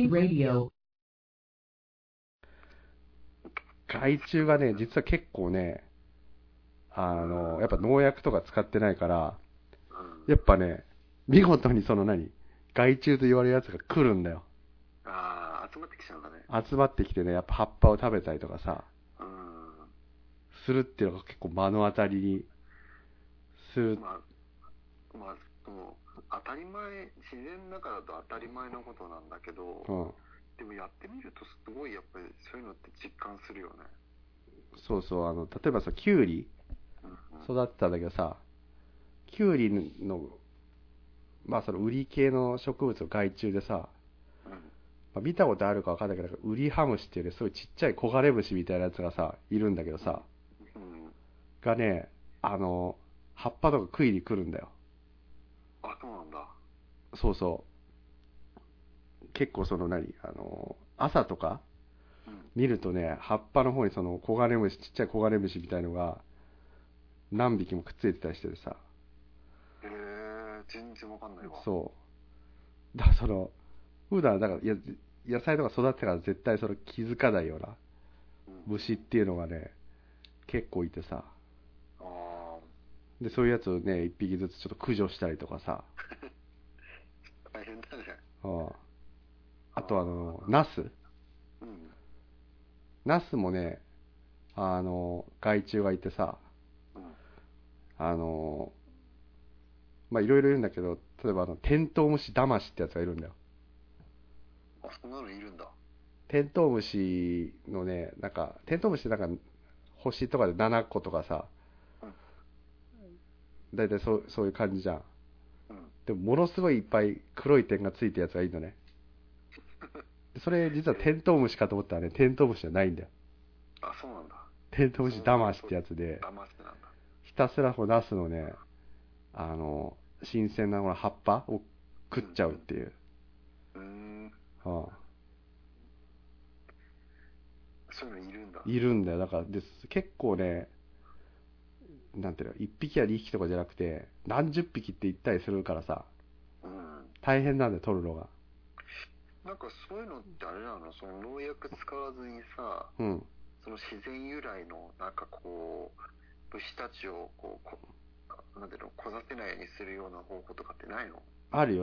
Kobe Radio。 害虫がね、実は結構ね、やっぱ農薬とか使ってないから、やっぱね、見事に害虫と言われるやつが来るんだよ。 ああ、集まってきちゃうんだね。 集まってきてね、やっぱ葉っぱを食べたりとかさ、するっていうのが結構目の当たりにする。 当たり前、自然の中だと当たり前のことなんだけど、でもやってみるとすごいやっぱりそういうのって実感するよね。 そうそう、例えばさ、キュウリ育ってたんだけどさ、キュウリの、そのウリ系の植物の害虫でさ、見たことあるか分かんないけど、ウリハムシっていうね、すごいちっちゃいコガネムシみたいなやつがさ、いるんだけどさ、がね、葉っぱとか食いに来るんだよ。 あ、そうなんだ。 そうそう。結構朝とか見るとね、葉っぱの方にちっちゃいコガネムシみたいのが何匹もくっついてたりしててさ。 全然わかんないわ。 そう。だから普段野菜とか育ってから絶対気づかないような虫っていうのがね、結構いてさ。で、そういうやつをね、一匹ずつちょっと駆除したりとかさ。 大変だね。 あとナス。ナスもね、害虫がいてさ、いろいろいるんだけど、例えばテントウムシダマシってやつがいるんだよ。 あ、そんなのいるんだ。 テントウムシのね、テントウムシって星とかで7個とかさ、だいたいそういう感じじゃん。でもものすごいいっぱい黒い点がついたやつがいるのね。それ実はテントウムシかと思ったらね、テントウムシじゃないんだよ。 あ、そうなんだ。 テントウムシダマシってやつで、ひたすらナスのね、新鮮な葉っぱを食っちゃうっていう。 そういうのいるんだ。 いるんだよ。だから結構ね、なんていうの、1匹や2匹とかじゃなくて、何十匹って行ったりするからさ、大変なんだよ、取るのが。 そういうのってあれなの、農薬使わずにさ、その自然由来の虫たちをなんていうの、来させないようにするような方法とかってないの？ あるよ。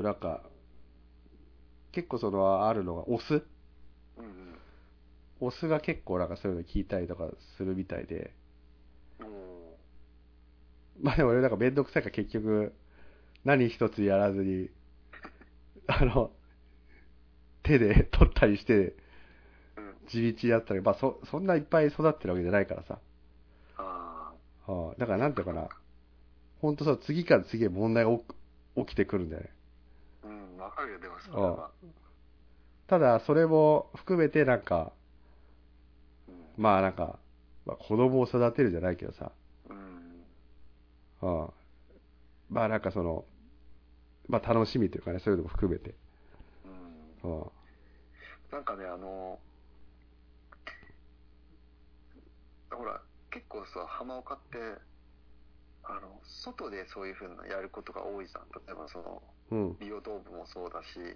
結構あるのがオス。オスが結構そういうの聞いたりとかするみたいで。でも俺めんどくさいから結局何一つやらずに手で取ったりして地道やったり、そんないっぱい育ってるわけじゃないからさ。だからなんていうかな、ほんとさ、次から次へ問題が起きてくるんだよね。 わかるよ。でもそれはただそれも含めて子供を育てるじゃないけどさ、楽しみというかね、そういうのも含めて。 ほら、結構さ、浜岡って、外でそういうふうなやることが多いじゃん。例えばビオトープもそうだし、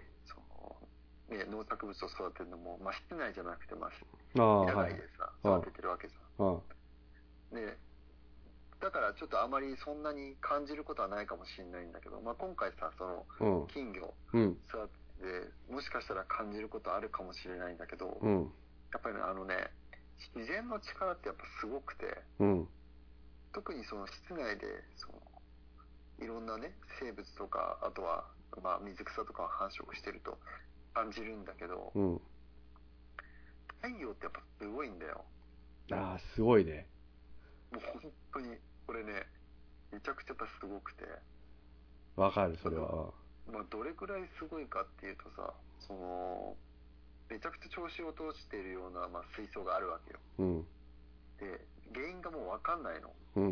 農作物を育てるのも、室内じゃなくて、野外でさ、育ててるわけじゃん。で、だからちょっとあまりそんなに感じることはないかもしれないんだけど、今回さ、金魚育てて、もしかしたら感じることあるかもしれないんだけど、やっぱり自然の力ってやっぱすごくて、特に室内でいろんなね、生物とか、あとは水草とか繁殖してると感じるんだけど、太陽ってやっぱすごいんだよ。 ああ、すごいね。 もう本当にこれね、めちゃくちゃやっぱすごくて。 わかる、それは。 どれくらいすごいかっていうとさ、めちゃくちゃ調子を通しているような、水槽があるわけよ。で、原因がもうわかんないの。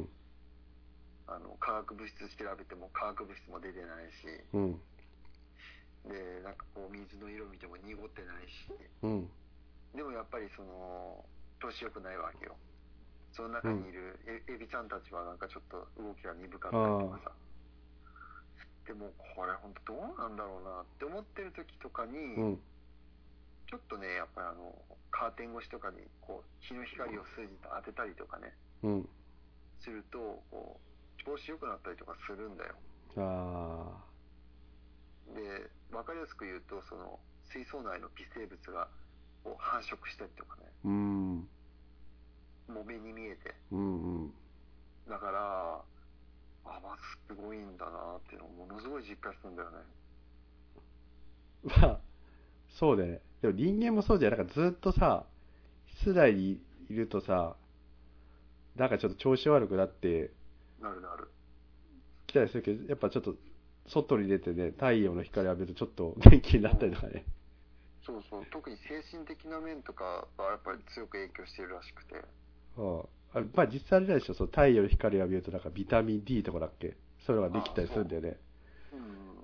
化学物質調べても化学物質も出てないし、で、水の色見ても濁ってないし、でもやっぱり調子良くないわけよ。その中にいるエビちゃんたちはちょっと動きが鈍かったりとかさ。でもこれ本当どうなんだろうなって思ってる時とかに、 ちょっとね、やっぱりカーテン越しとかに、こう、日の光を数字と当てたりとかね、 うん。 すると、こう、調子良くなったりとかするんだよ。 あで、わかりやすく言うと、その、水槽内の微生物が、こう、繁殖したりとかね、 ー。うん。 もう目に見えて。 うんうん。 だから、あ、まあ、すごいんだなっていうのをものすごい実感するんだよね。 まあ、そうだよね。でも人間もそうじゃん。なんかずっとさ、室内にいるとさ、なんかちょっと調子悪くなってなるなる。 きたりするけど、やっぱちょっと外に出てね、太陽の光浴びるとちょっと元気になったりとかね。 そうそう。特に精神的な面とかはやっぱり強く影響しているらしくて。 うん。まあ実際あれでしょ、その太陽の光浴びるとなんかビタミン D とかだっけ、そういうのができたりするんだよね。 うん。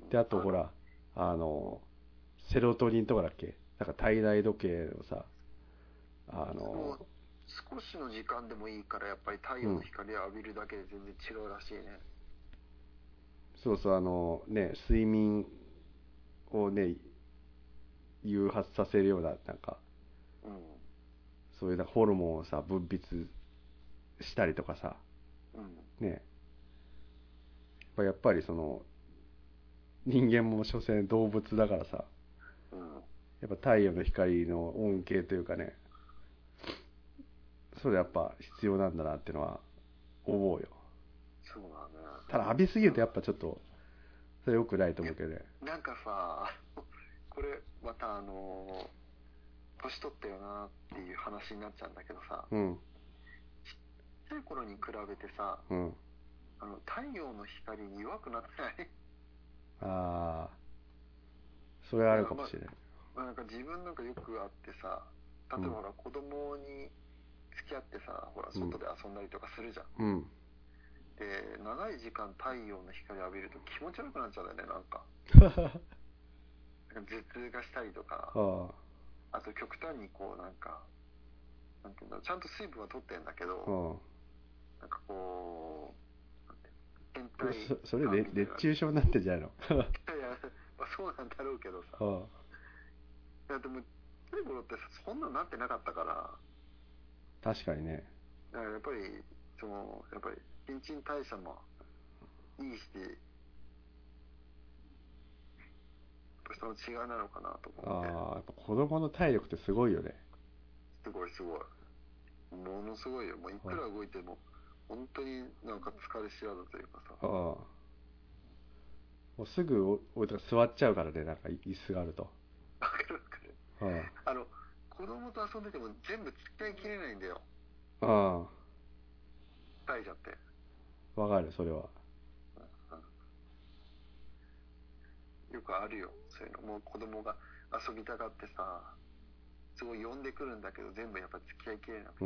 で、あとほら、セロトニンとかだっけ、なんか体内時計のさ、 もう少しの時間でもいいから、やっぱり太陽の光を浴びるだけで全然違うらしいね。 そうそう、睡眠をね、誘発させるような、なんか、 うん。 そういうなんかホルモンをさ、分泌したりとかさ、 うん。 ね、やっぱりその、人間も所詮動物だからさ、 うん。 やっぱ太陽の光の恩恵というかね、それやっぱ必要なんだなっていうのは思うよ。 そうだね。 ただ浴びすぎるとやっぱちょっと、それ良くないと思うけどね。 なんかさ、これまた年取ったよなっていう話になっちゃうんだけどさ、 うん。 ちっちゃい頃に比べてさ、 うん。 太陽の光に弱くなってない？ ああ、それはあるかもしれない。 なんか自分なんかよくあってさ、例えばほら子供に付き合ってさ、ほら外で遊んだりとかするじゃん。 うん。 で、長い時間太陽の光浴びると気持ち悪くなっちゃうんだよね、なんか。頭痛がしたりとか、あと極端にこうなんか、なんていうんだろう、ちゃんと水分は取ってんだけど、なんかこう、天体それで熱中症になってんじゃないの？ いやいや、まあ、そうなんだろうけどさ。いやでも、ちっちゃい頃ってそんなのなってなかったから。 確かにね。 だからやっぱり、やっぱり、新陳代謝もいいし、その違いなのかなと思って。 やっぱ子供の体力ってすごいよね。 すごいすごい。ものすごいよ。もういくら動いても、本当になんか疲れ知らずというかさ。 もうすぐ俺とか座っちゃうからね、なんか椅子があると。 わかるわかる。子供と遊んでても全部使い切れないんだよ。大蛇って。 わかる、それは。 よくあるよ、そういうの。もう子供が遊びたがってさ、すごい呼んでくるんだけど、全部やっぱ付き合いきれなくて。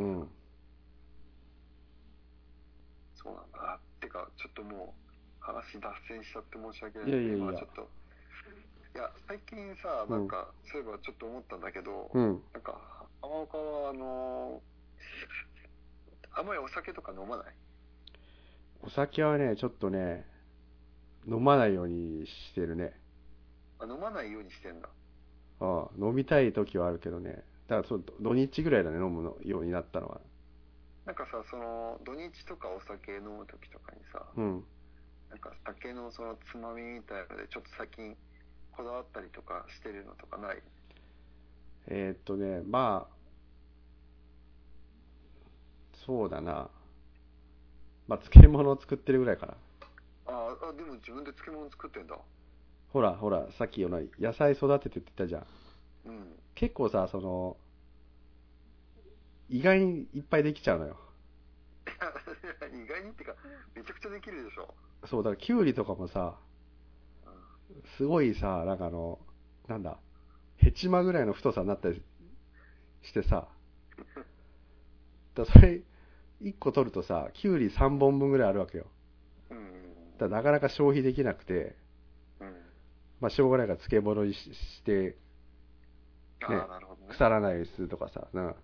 そうなんだ。てか、ちょっともう、話脱線しちゃって申し訳ないんで、今ちょっと。いや、最近さ、なんか、そういえばちょっと思ったんだけど、なんか、浜岡は、あんまりお酒とか飲まない？ お酒はね、ちょっとね、飲まないようにしてるね。 飲まないようにしてんだ。 飲みたい時はあるけどね。だから土日ぐらいだね、飲むようになったのは。 なんかさ、土日とかお酒飲む時とかにさ、なんか酒のそのつまみみたいので、ちょっと最近こだわったりとかしてるのとかない？ まあ、そうだな。まあ、漬物を作ってるぐらいかな。 でも自分で漬物作ってんだ。 ほら、さっき野菜育ててって言ったじゃん。結構さ、意外にいっぱいできちゃうのよ。 意外にってか、めちゃくちゃできるでしょ。 そう、だからキュウリとかもさ、すごいさ、なんかなんだ、ヘチマぐらいの太さになったりしてさ、それ、1個取るとさ、キュウリ3本分ぐらいあるわけよ。だからなかなか消費できなくて、まあしょうがないから漬物にして、ね、腐らないようにするとかさ、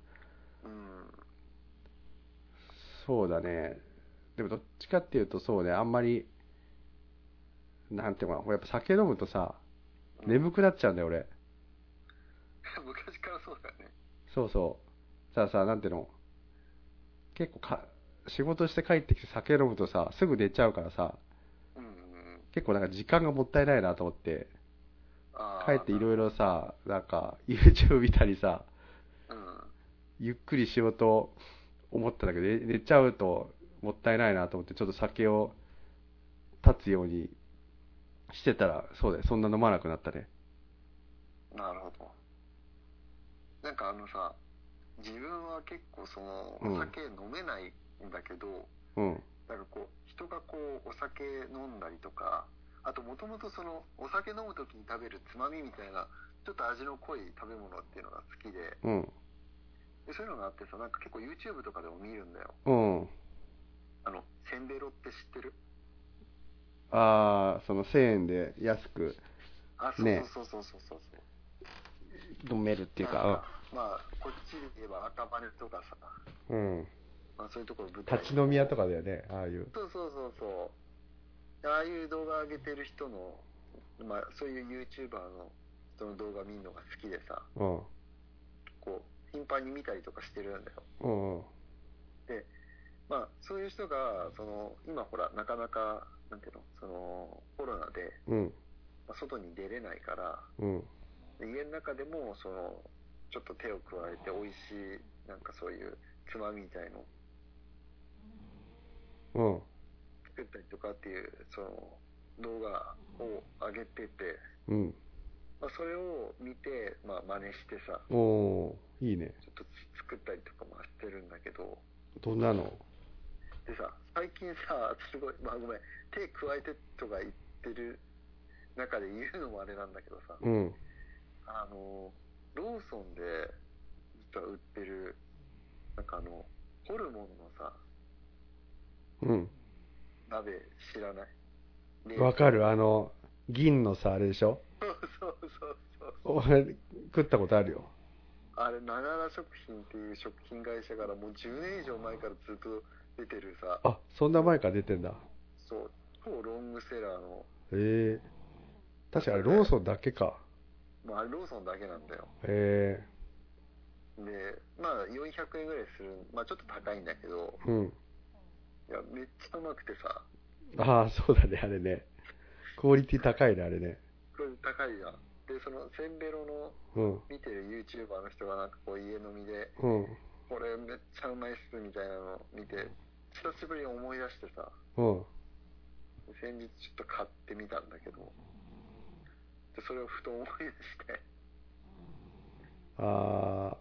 そうだね。でもどっちかっていうとそうね、あんまり、なんていうのかな、やっぱ酒飲むとさ、眠くなっちゃうんだよ俺。 昔からそうそう。さ、なんていうの、結構仕事して帰ってきて酒飲むとさ、すぐ寝ちゃうからさ、 うんうん。 結構なんか時間がもったいないなと思って、帰ああ、 っていろいなるほど。 ろさ、なんか YouTube 見たりさ、 うん。 ゆっくりしようと思ったんだけど、寝ちゃうともったいないなと思って、ちょっと酒を断つようにしてたら、そうだよ、そんな飲まなくなったね。 なるほど。なんかさ、自分は結構うん。 お酒飲めないんだけど、 うん。 なんか人がお酒飲んだりとか、あともともとお酒飲む時に食べるつまみみたいな、ちょっと味の濃い食べ物っていうのが好きで、 うん。 そういうのがあってさ、なんか結構 YouTube とかでも見るんだよ。 うん。 せんべろって知ってる？ ああ、その1000円で安くあ、そうそうね、 そうそうそうそう。 飲めるっていうか、 なんか、まあ、こっちで言えば赤羽とかさ、 うん。 まあそういうところ舞台に立ち飲み屋とかだよね、ああいう。 そうそうそうそう。ああいう動画上げてる人の、まあそういう YouTuber の人の動画見るのが好きでさ、 うん。 頻繁に見たりとかしてるんだよ。 うん。 で、まあそういう人が、今ほら、なかなか、なんていうの、コロナで、 うん。 まあ、外に出れないから、 うん。 で家の中でも、ちょっと手を加えて美味しい、なんかそういうつまみみたいのうん。 作ったりとかっていう、動画を上げてて、 うん。 まあ、それを見て、まあ、真似してさ、 おー、いいね。 ちょっと作ったりとかもしてるんだけど、 どんなの？ でさ、最近さ、すごい、まあごめん、手加えてとか言ってる中で言うのもあれなんだけどさ、 うん。 ローソンで実は売ってる、なんかホルモンのさ、 うん。 鍋知らない？ わかる。銀のさ、あれでしょ？ そうそうそうそう。 俺、食ったことあるよ。 あれ、ながら食品っていう食品会社からもう10年以上前からずっと出てるさ、 あ、そんなもう、 前から出てんだ。 そう、超ロングセラーのええー。 やつ確かにあれローで、 ソンだけか。 まあ、あれローソンだけなんだよ。 えで、まあ、400円ぐらいする、まあ、ちょっと高いんだけど、 えー。うん。 いや、めっちゃうまくてさ、 ああ、そうだね、あれね。クオリティ高いね、あれね。 これ高いじゃん。で、せんべろのうん。 見てる YouTuber の人がなんか家飲みで、 うん。 これめっちゃうまいっすみたいなの見て、久しぶりに思い出してさ、 うん。 先日ちょっと買ってみたんだけど、でそれをふと思い出して、 ああ、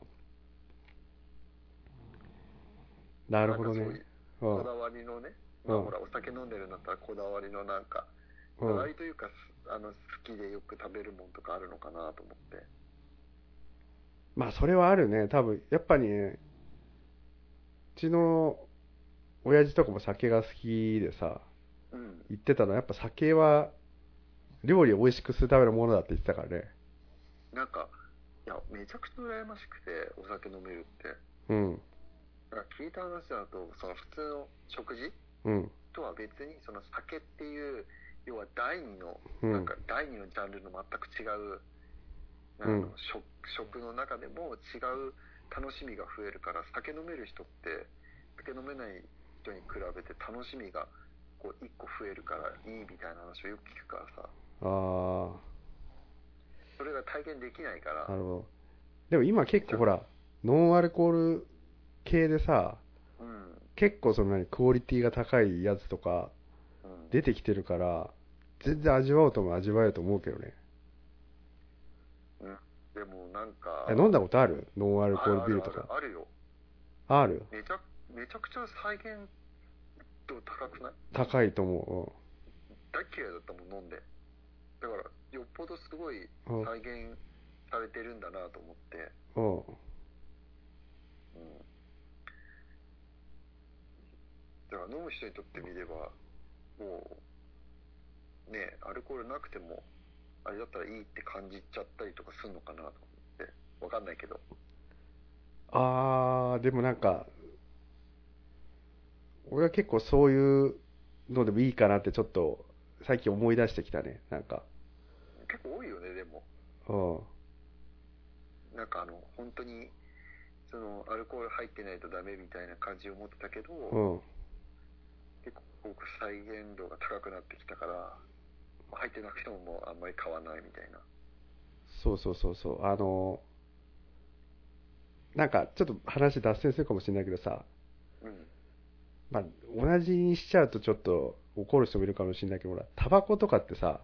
なるほどね。 なんかそういううん。 こだわりのね、 うん。 まあほらお酒飲んでるんだったらこだわりのなんか、こだわうん。 りというか好きでよく食べるもんとかあるのかなと思って。 まあ、それはあるね。多分、やっぱりね、うちの親父とかも酒が好きでさ、 うん。 言ってたのは、やっぱ酒は料理を美味しくするためのものだって言ってたからね。 なんか、いや、めちゃくちゃ羨ましくて、お酒飲めるって。 うん。 なんか聞いた話だと、普通の食事うん。 とは別に、酒っていう、要は第二の、 うん。 なんか第二のジャンルの全く違う、 うん。 食の中でも違う楽しみが増えるから、酒飲める人って、酒飲めない人に比べて楽しみが一個増えるからいいみたいな話をよく聞くからさ、 あそれが体験できないかあ、なら、 るほど。でも今結めちゃ、 構ほら、ノンアルコール系でさ、 うん、 結構クオリティが高いやつとかうん、 出てきてるから、全然味わおうとも味わえると思うけどね。 うん。でもなんか、 飲んだことある？ノンアルコールあるあるあビールとか。 るあるよ。 ある？ めちゃくちゃ再現度高くない？ 高いと思大嫌いだったもん、飲んで。だから、よっぽどすごいう。うん。 再現されてるんだなと思って、 うん。 うん。だから飲む人にとってみれば、もう、ね、アルコールなくても、あれだったらいいって感じちゃったりとかするのかなと思って。わかんないけど。 でも俺は結構そういうのでもいいかなってちょっと最近思い出してきたね。 結構多いよね、でも。 うん。 なんか本当に、 そのアルコール入ってないとダメみたいな感じを持ってたけど、結構再現度が高くなってきたから、入ってなくてももうあんまり変わらないみたいな。 そうなんかちょっと話脱線するかもしれないけどさ、まあ同じにしちゃうとちょっと怒る人もいるかもしれないけど、ほらタバコとかってさ、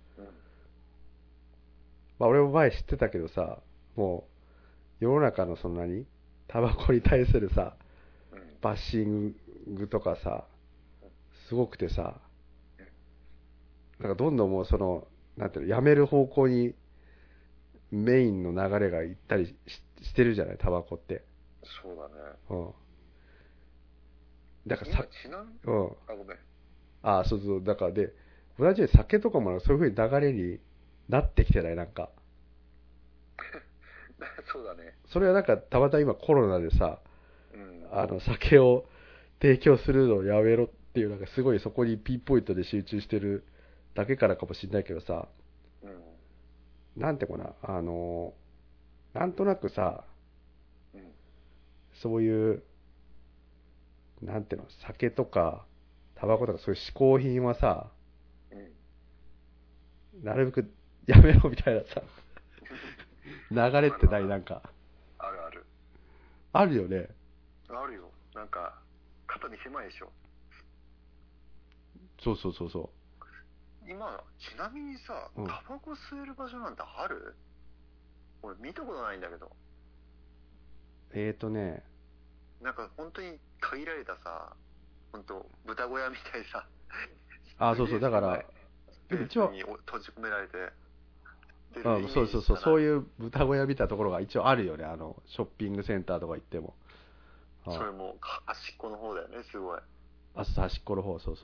まあ俺も前知ってたけどさ、もう世の中のそんなにタバコに対するさ、バッシングとかさ、すごくてさ、なんかどんどんもうその、なんていうの、やめる方向にメインの流れがいったりしてるじゃない、タバコって。 そうだね。 だからさ、 ちなみに、 ごめん。そう、だからで、同じように酒とかもそういう風に流れになってきてない、なんか。 そうだね。 それはなんか、たまたま今コロナでさ、酒を提供するのをやめろっていう、なんかすごいそこにピンポイントで集中してるだけからかもしれないけどさ、なんていうかな、なんとなくさ、そういう、なんていうの、酒とかタバコとかそういう嗜好品はさ、なるべくやめろみたいなさ流れってない？なんかあるある。 あるよね。 あるよ。なんか肩に狭いでしょ。 そう今ちなみにさ、タバコ吸える場所なんてある？俺見たことないんだけど。 なんか本当に限られたさ、本当豚小屋みたいさ。 そうだから一応閉じ込められて。 そういう豚小屋みたいなところが一応あるよね、ショッピングセンターとか行っても。 それも端っこの方だよね、すごい。 端っこの方、そう。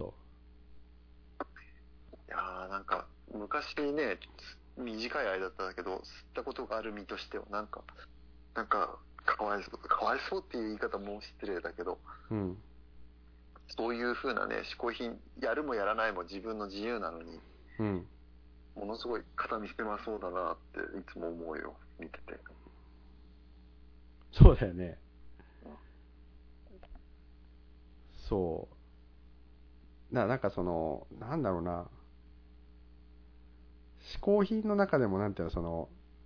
いやー、なんか昔ね、短い間だったんだけど、吸ったことがある身としてはなんかかわいそうっていう言い方も失礼だけど、そういう風なね、嗜好品やるもやらないも自分の自由なのに、ものすごい肩身狭そうだなっていつも思うよ、見てて。 そうだよね。なんかその、なんだろうな、嗜好品の中でもなんていうの、その、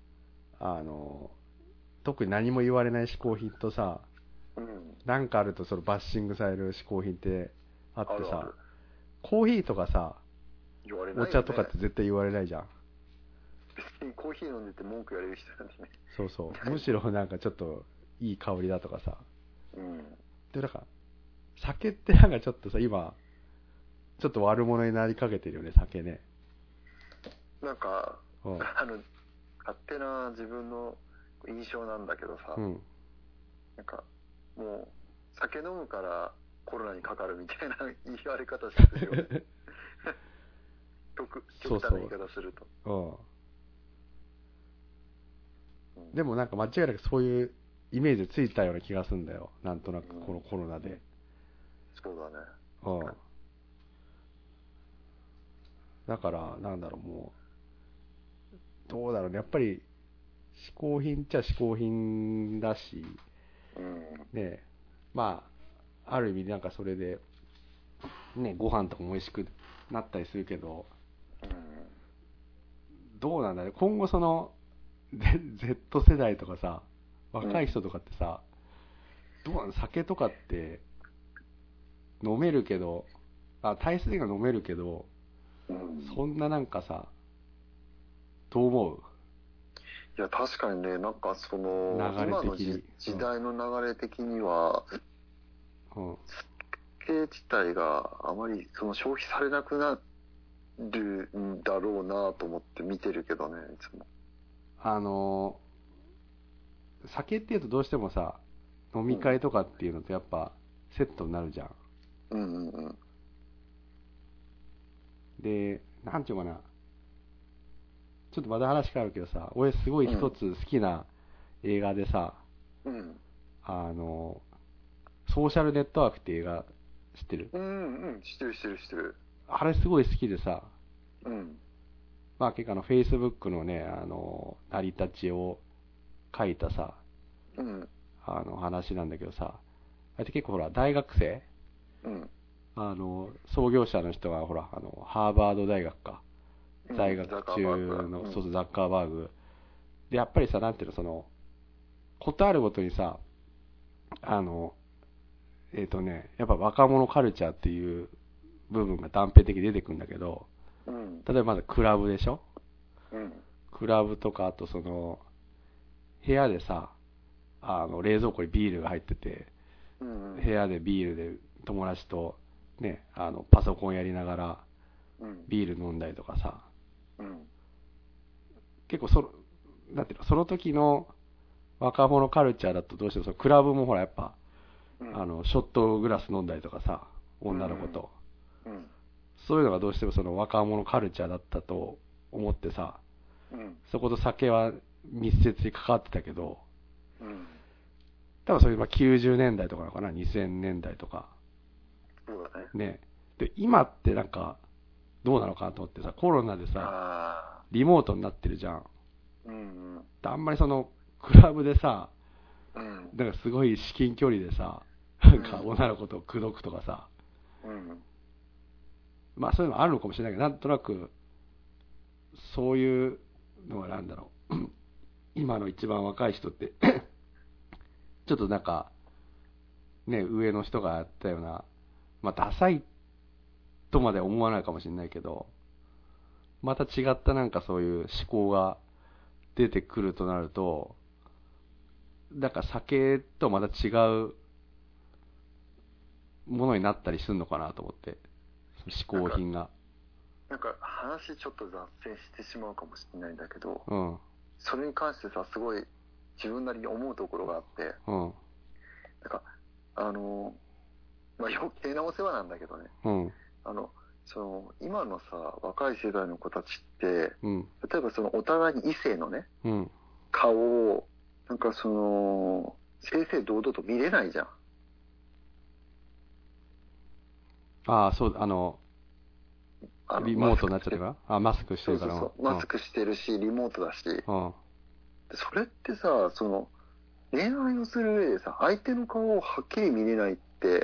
特に何も言われない嗜好品とさ、なんかあるとそのバッシングされる嗜好品ってあってさ、コーヒーとかさ、お茶とかって絶対言われないじゃん。 別にコーヒー飲んでて文句言われる人なんてね。 むしろなんかちょっといい香りだとかさ。で、なんか、酒ってなんかちょっとさ、今、ちょっと悪者になりかけてるよね、酒ね。 なんか、勝手な自分の印象なんだけどさ、なんか、もう、酒飲むからコロナにかかるみたいな言われ方してるよね。極端な言い方すると。 でもなんか間違いなくそういうイメージついたような気がするんだよ、なんとなくこのコロナで。 そうだね。 だからなんだろう、もうどうだろうね、やっぱり嗜好品っちゃ嗜好品だし、ね、まあある意味なんかそれでね、ご飯とかも美味しくなったりするけど、どうなんだね、今後そのZ 世代とかさ、若い人とかってさ、どうなの、酒とかって飲めるけど、体質が飲めるけど、そんななんかさ、どう思う？ いや、確かにね、なんかその、今の時代の流れ的には、酒自体があまりその消費されなくなるんだろうなと思って見てるけどね、いつも。 酒っていうとどうしてもさ、飲み会とかっていうのとやっぱセットになるじゃん。で、なんていうかな、ちょっとまだ話変わるけどさ、俺すごい一つ好きな映画でさ、ソーシャルネットワークって映画知ってる？ 知ってる。 あれすごい好きでさ、まあ結構Facebookのね、成り立ちを書いたさ、 話なんだけどさ、あれって結構ほら、大学生、 うん、 創業者の人がほら、ハーバード大学か、在学中の、そうそう、ザッカーバーグ。で、やっぱりさ、なんていうの、ことあるごとにさ、やっぱ若者カルチャーっていう部分が断片的に出てくるんだけど、 うん、 例えばまずクラブでしょ、 うん、 クラブとか、あと部屋でさ、冷蔵庫にビールが入ってて、 うん、 部屋でビールで友達とね、パソコンやりながらビール飲んだりとかさ、 うん、 結構なんていうの、その時の若者カルチャーだとどうしてもクラブもほらやっぱ、ショットグラス飲んだりとかさ、女の子と、そういうのがどうしてもその若者カルチャーだったと思ってさ、そこと酒は密接に関わってたけど、多分そういう90年代とかなのかな、2000年代とか。 そうだね。 ね。で、今ってなんか、どうなのかなと思ってさ、コロナでさ、リモートになってるじゃん。あんまりクラブでさ、なんかすごい至近距離でさ、なんか女の子と口説くとかさ、まあそういうのあるのかもしれないけど、なんとなく、そういうのはなんだろう。今の一番若い人って、ちょっとなんか、ね、上の人がやったような、まあダサいとまで思わないかもしれないけど、また違ったなんかそういう思考が出てくるとなると、なんか酒とまた違うものになったりするのかなと思って、嗜好品が。 なんか話ちょっと脱線してしまうかもしれないんだけど、 うん、 それに関してさ、すごい自分なりに思うところがあって、 うん、 なんかまあ余計なお世話なんだけどね、 うん、 今のさ若い世代の子たちって、 うん、 例えばお互いに異性のね、 うん、 顔をなんか正々堂々と見れないじゃん。 ああ、そう、リモートになっちゃってるから、マスクしてるから。 そう、マスクしてるし、リモートだし。それってさ、恋愛をする上でさ、相手の顔をはっきり見れないって、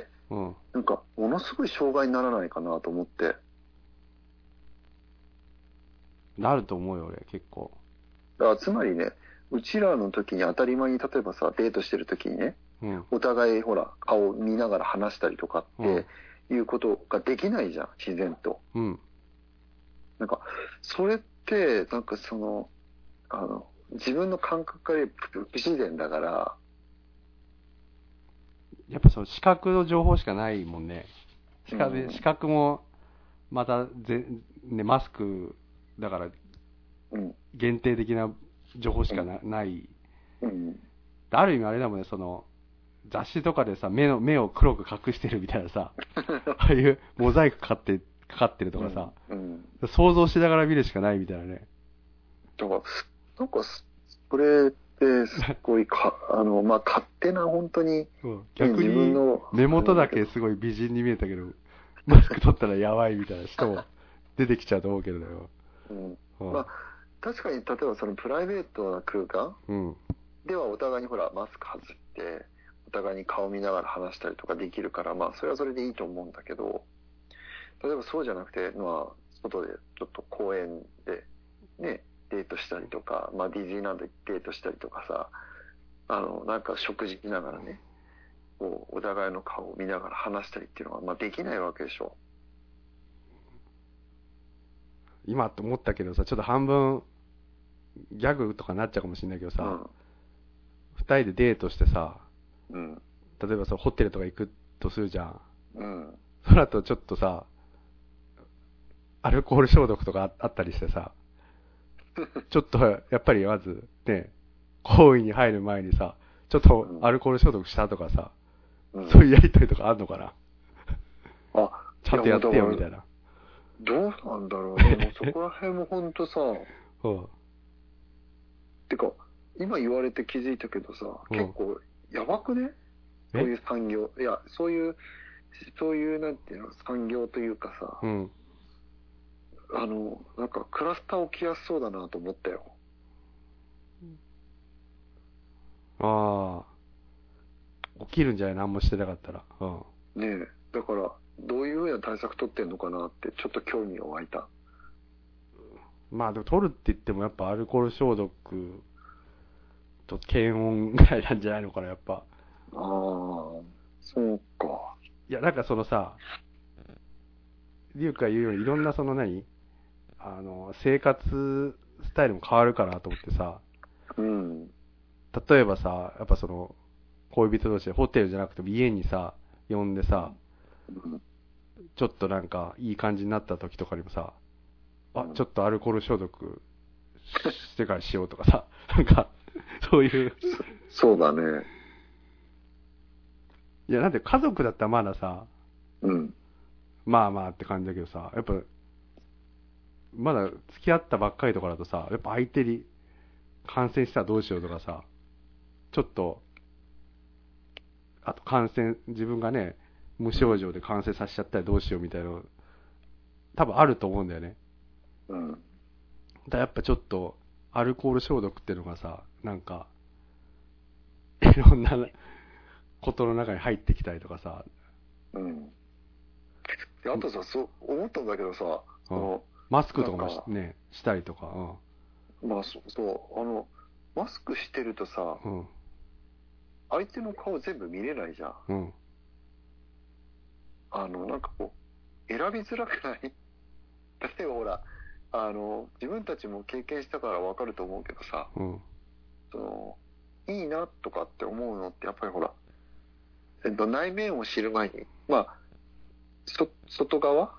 なんか、ものすごい障害にならないかなと思って。 なると思うよ、俺、結構。 だからつまりね、うちらの時に当たり前に、例えばさ、デートしてる時にね、お互いほら、顔を見ながら話したりとかって、いうことができないじゃん、自然と。なんか、それって、なんか自分の感覚から不自然だから。 やっぱ視覚の情報しかないもんね。視覚も、またね、マスクだから、限定的な情報しかない。ある意味あれだもんね、雑誌とかでさ、目を黒く隠してるみたいなさ、ああいうモザイクかかってるとかさ、想像しながら見るしかないみたいなね。 だから、なんか、それってすごいまあ、勝手な本当に、 逆に目元だけすごい美人に見えたけど、マスク取ったらやばいみたいな人も出てきちゃうと思うけどよ。 まあ、確かに、例えばプライベートな空間、ではお互いにほら、マスク外して、お互いに顔見ながら話したりとかできるから、まあ、それはそれでいいと思うんだけど、例えばそうじゃなくて、まあ、外でちょっと公園で、ね、デートしたりとか、まあ、ディズニーランドでデートしたりとかさ、なんか食事しながらね、お互いの顔を見ながら話したりっていうのは、まあ、できないわけでしょ。 今と思ったけどさ、ちょっと半分ギャグとかなっちゃうかもしれないけどさ、二人でデートしてさ、例えばホテルとか行くとするじゃん。その後ちょっとさ、アルコール消毒とかあったりしてさ、ちょっとやっぱりまずね、行為に入る前にさ、ちょっとアルコール消毒したとかさ、そういうやりとりとかあんのかな。ちゃんとやってよみたいな。 どうなんだろうね。もうそこら辺も本当さ、てか、今言われて気づいたけどさ、結構やばくね？そういう産業。いや、そういうなんていうの、産業というかさ、なんかクラスター起きやすそうだなと思ったよ。 起きるんじゃない？何もしてなかったら。うん。 ねえ。だから、どういうふうな対策取ってんのかなって、ちょっと興味が湧いた。 まあでも取るって言ってもやっぱアルコール消毒と検温ぐらいなんじゃないのかな、やっぱ。ああ、そうか。 いや、なんかそのさ、リュウが言うようにいろんなその生活スタイルも変わるかなと思ってさ、 うん。 例えばさ、やっぱその、恋人同士でホテルじゃなくても家にさ、呼んでさ、ちょっとなんかいい感じになった時とかにもさ、ちょっとアルコール消毒してからしようとかさ、なんか、そういう。 そうだね。 いや、なんで家族だったらまださ、 うん。 まあまあって感じだけどさ、やっぱ、まだ付き合ったばっかりとかだとさ、やっぱ相手に感染したらどうしようとかさ、ちょっと、あと自分がね、無症状で感染させちゃったらどうしようみたいなの、多分あると思うんだよね。 うん。 だやっぱちょっと、アルコール消毒っていうのがさ、なんか、いろんなことの中に入ってきたりとかさ。 うん。あとさ、そう思ったんだけどさ、 マスクとかもね、したりとか。 まあそう、マスクしてるとさ、相手の顔全部見れないじゃん。なんかこう、選びづらくない？例えばほら、自分たちも経験したからわかると思うけどさ、いいなとかって思うのってやっぱりほら、内面を知る前に、まあ、外側、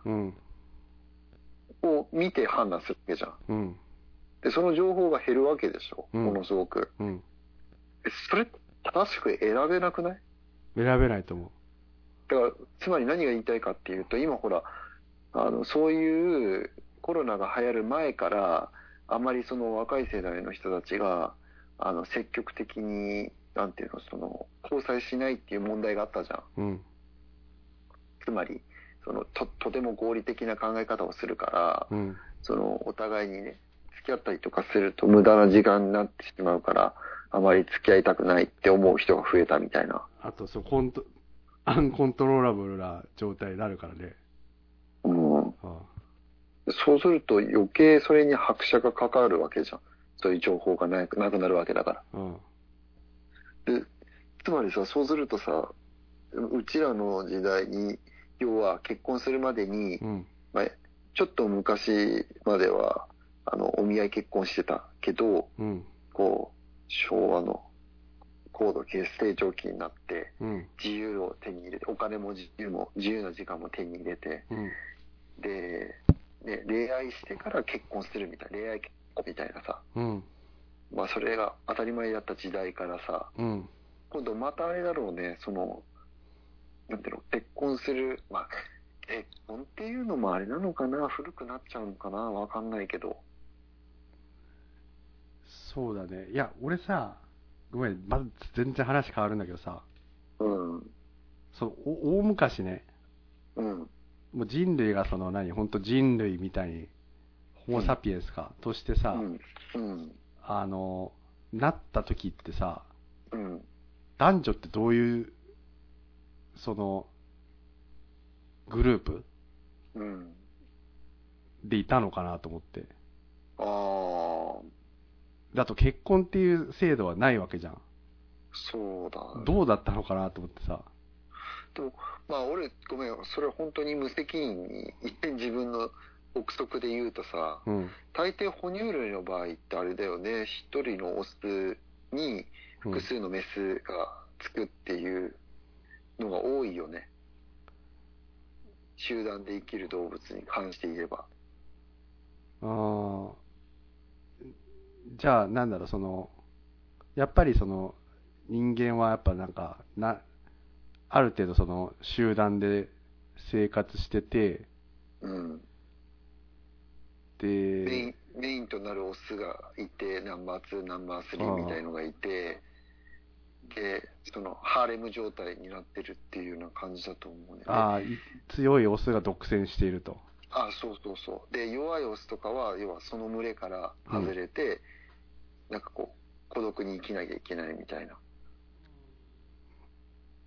を見て判断するわけじゃん。で、その情報が減るわけでしょ、ものすごく。それ正しく選べなくない？ 選べないと思う。 だから、つまり何が言いたいかっていうと、今ほら、そういうコロナが流行る前から、あまりその若い世代の人たちが、積極的に、なんていうの、交際しないっていう問題があったじゃん。つまり、とても合理的な考え方をするから、お互いにね、付き合ったりとかすると無駄な時間になってしまうから、あまり付き合いたくないって思う人が増えたみたいな。 あと、アンコントローラブルな状態になるからね。 そうすると余計それに拍車がかかるわけじゃん。そういう情報がなくなるわけだから。で、つまりさ、そうするとさ、うちらの時代に、要は結婚するまでに、まあ、ちょっと昔までは、お見合い結婚してたけど、こう、昭和の高度成長期になって、自由を手に入れて、お金も自由な時間も手に入れて、で、ね、恋愛してから結婚するみたいな、恋愛結婚みたいなさ、まあそれが当たり前だった時代からさ、今度またあれだろうね、なんていうの、結婚する、まあ、結婚っていうのもあれなのかな、古くなっちゃうのかな、わかんないけど。 そうだね。いや、俺さ、ごめん、まず全然話変わるんだけどさ、大昔ね、もう人類が本当人類みたいに、ホモサピエンスか、としてさ、なった時ってさ、男女ってどういう、グループでいたのかなと思って。だと結婚っていう制度はないわけじゃん。 そうだ、ね。 どうだったのかなと思ってさ。 でも、まあ俺、ごめん、それは本当に無責任に、自分の憶測で言うとさ、大抵哺乳類の場合ってあれだよね、一人のオスに複数のメスがつくっていうのが多いよね。集団で生きる動物に関して言えば。 じゃあ、なんだろう、やっぱり人間はやっぱある程度集団で生活してて、で、 メインとなるオスがいて、ナンバー2、ナンバー3みたいのがいて、で、ハーレム状態になってるっていうような感じだと思うね。 強いオスが独占していると。 そうそうそう。で、弱いオスとかは、要はその群れから外れて、なんかこう、孤独に生きなきゃいけないみたいな。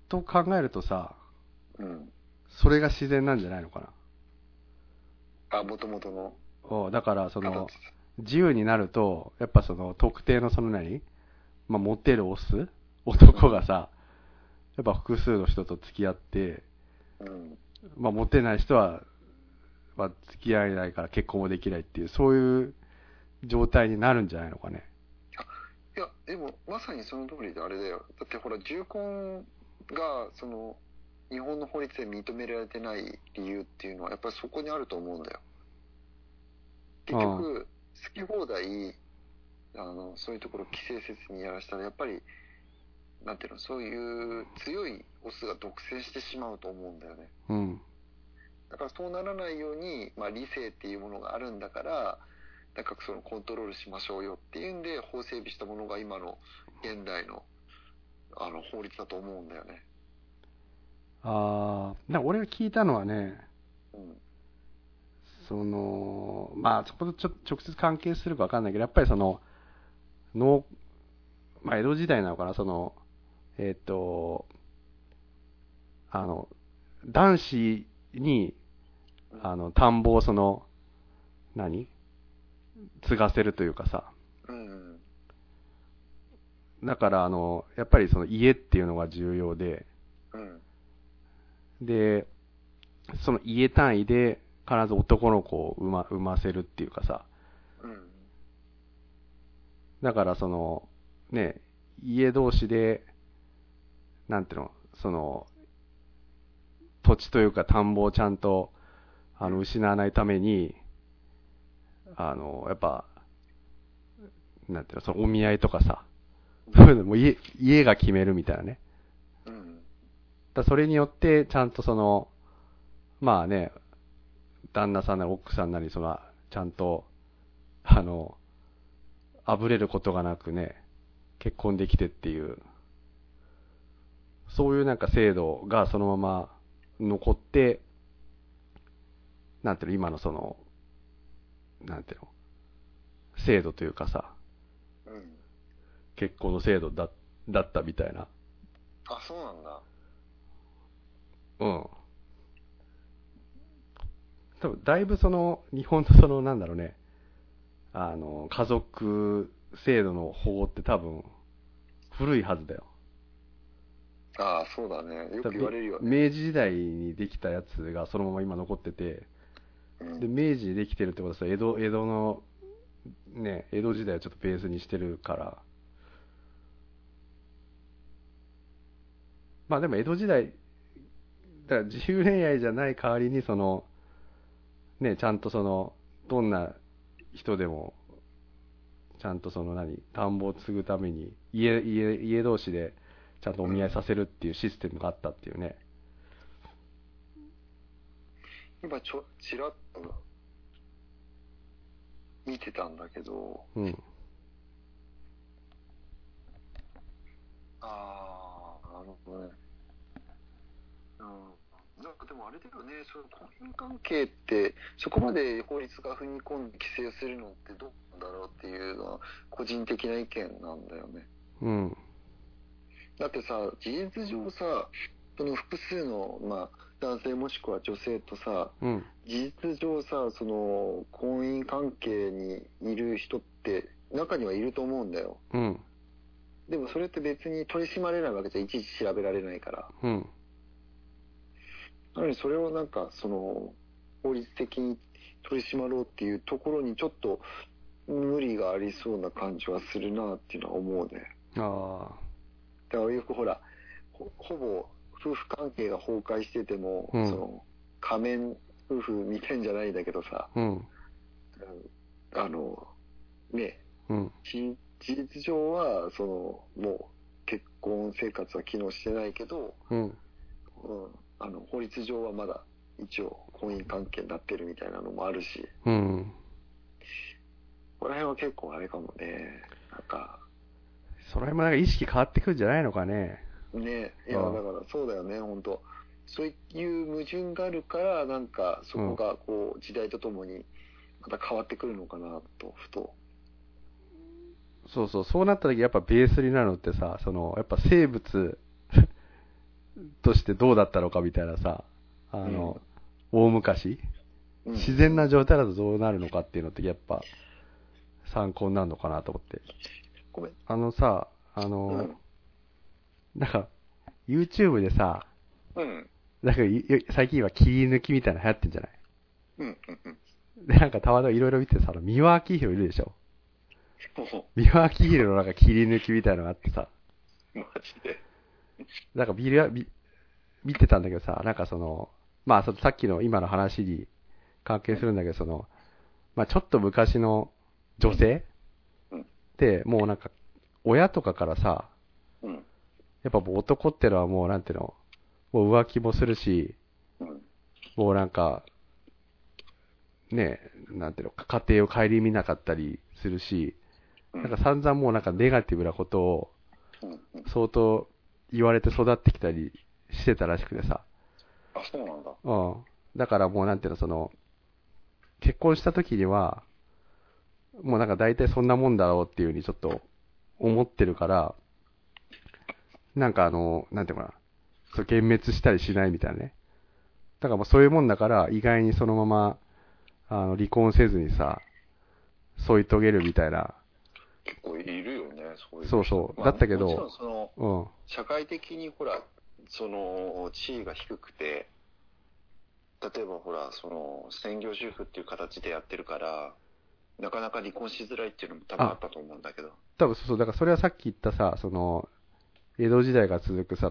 と考えるとさ、 うん。 それが自然なんじゃないのかあ、もともとの。 な。だからその自由になると、やっぱその特定のそのまあ、モテるオス男がさ、やっぱ複数の人と付き合って、 うん。 まあ、モテない人は、まあ、付き合えないから結婚もできないっていう、そういう状態になるんじゃないのかね。 いや、でも、まさにその通りであれだよ。だってほら、重婚が、日本の法律で認められてない理由っていうのは、やっぱりそこにあると思うんだよ。結局、好き放題、そういうところ規制せずにやらせたら、やっぱり、なんていうの、そういう強いオスが独占してしまうと思うんだよね。 うん。 だからそうならないように、まあ理性っていうものがあるんだから、なんかそのコントロールしましょうよっていうんで、法整備したものが今の現代の、法律だと思うんだよね。 俺が聞いたのはね、 うん。 まあ、そこと直接関係するかわかんないけど、やっぱりまあ、江戸時代なのかな、男子に、田んぼを継がせるというかさ、 うん。 だから、やっぱりその家っていうのが重要で、 うん。 で、その家単位で必ず男の子を産ませるっていうかさ、 うん。 だから家同士で、なんていうの、土地というか田んぼをちゃんと、失わないために、やっぱ、なんていうの、そのお見合いとかさ、そういうのも家が決めるみたいなね。 うん。 それによって、ちゃんとまあね、旦那さんなり奥さんなり、ちゃんと、あぶれることがなくね、結婚できてっていう、そういうなんか制度がそのまま残って、なんていうの、今のなんていうの、制度というかさ、 うん。 結婚の制度だったみたいな。 あ、そうなんだ。 うん。多分、だいぶ日本のなんだろうね、家族制度の法って多分、古いはずだよ。 ああ、そうだね。よく言われるよね。 明治時代にできたやつがそのまま今残ってて、 うん。 で、明治にできてるってことはさ、江戸の、ね、江戸時代をちょっとベースにしてるから、まあでも江戸時代、だから自由恋愛じゃない代わりにね、ちゃんとどんな人でも、ちゃんと田んぼを継ぐために、家同士でちゃんとお見合いさせるっていうシステムがあったっていうね。 今ちらっと見てたんだけど、 うん。 ああ、なるほどね。うん。なんかでもあれだよね、その婚姻関係って、そこまで法律が踏み込んで規制するのってどうなんだろうっていうのは、個人的な意見なんだよね。 うん。 だってさ、事実上さ、その複数の、まあ、男性もしくは女性とさ、 うん。 事実上さ、婚姻関係にいる人って中にはいると思うんだよ。 うん。 でもそれって別に取り締まれないわけじゃ、いちいち調べられないから。 うん。 なのにそれをなんか、法律的に取り締まろうっていうところにちょっと無理がありそうな感じはするなっていうのは思うね。 ああ。 だからよくほら、ほぼ夫婦関係が崩壊してても、 うん。 仮面夫婦見てんじゃないんだけどさ、 うん。 ね、 うん。 事実上は、もう結婚生活は機能してないけど、 うん。 うん、法律上はまだ一応婚姻関係になってるみたいなのもあるし、 うん。 この辺は結構あれかもね、なんか。 その辺もなんか意識変わってくるんじゃないのかね。 ね、いや、だからそうだよね、本当そういう矛盾があるから、なんかそこがこう時代とともにまた変わってくるのかなと、ふと。 そうなった時やっぱベースになるのってさ、やっぱ生物としてどうだったのかみたいなさ、大昔、自然な状態だとどうなるのかっていうのってやっぱ参考になるのかなと思って。 ごめん。 さ、なんか、YouTube でさ、なんか最近は切り抜きみたいなの流行ってんじゃない？で、なんかたまたまいろいろ見てさ、三輪明宏いるでしょ？三輪明宏のなんか切り抜きみたいなのがあってさ、 マジで。 なんか見てたんだけどさ、なんかまあさっきの今の話に関係するんだけど、まあちょっと昔の女性って、もうなんか、親とかからさ、やっぱもう男ってのはもうなんていうの、もう浮気もするし、もうなんか、ね、なんていうの、家庭を顧みなかったりするし、なんか散々もうなんかネガティブなことを相当言われて育ってきたりしてたらしくてさ。 あ、そうなんだ。 だからもうなんていうの、結婚した時には、もうなんか大体そんなもんだろうっていう風にちょっと思ってるから、なんかなんていうのかな、幻滅したりしないみたいなね。だからもうそういうもんだから意外にそのまま、離婚せずにさ、添い遂げるみたいな。 結構いるよね、そういう。 そうそう。だったけど、 もちろん社会的にほら、地位が低くて、例えばほら、専業主婦っていう形でやってるから、なかなか離婚しづらいっていうのも多分あったと思うんだけど。 多分そう、だからそれはさっき言ったさ、江戸時代が続くさ、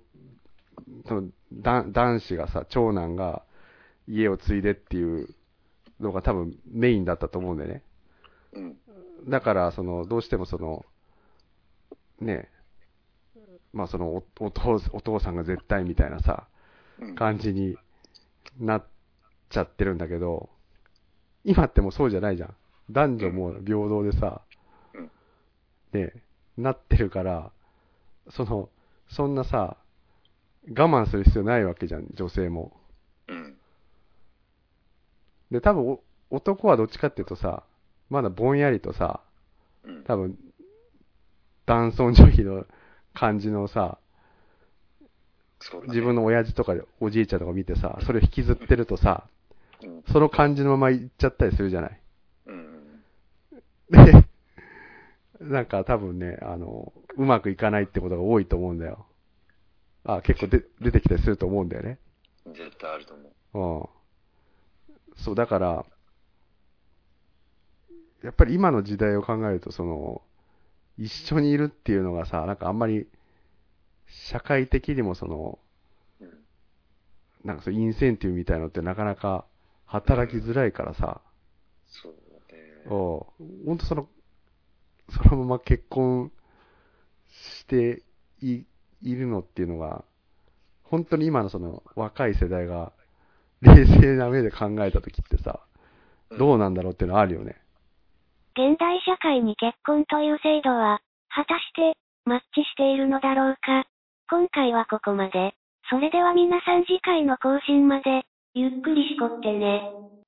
男子がさ、長男が家を継いでっていうのが多分メインだったと思うんだよね。だから、どうしてもね、まあお父さんが絶対みたいなさ、感じになっちゃってるんだけど、今ってもうそうじゃないじゃん。男女も平等でさ、ね、なってるから、そんなさ、我慢する必要ないわけじゃん、女性も。で、多分、男はどっちかっていうとさ、まだぼんやりとさ、多分、男尊女卑の感じのさ、自分の親父とかおじいちゃんとか見てさ、それを引きずってるとさ、その感じのまま行っちゃったりするじゃない。で、なんか多分ね、うまくいかないってことが多いと思うんだよ。結構出てきたりすると思うんだよね。 絶対あると思う。そう、だから、やっぱり今の時代を考えると、一緒にいるっていうのがさ、なんかあんまり、社会的にもなんかインセンティブみたいのってなかなか働きづらいからさ、 そうね。 ほんとそのまま結婚しているのっていうのが、本当に今の若い世代が冷静な目で考えたときってさ、どうなんだろうっていうのはあるよね。 現代社会に結婚という制度は、果たしてマッチしているのだろうか。今回はここまで。それでは皆さん次回の更新まで、ゆっくりしこってね。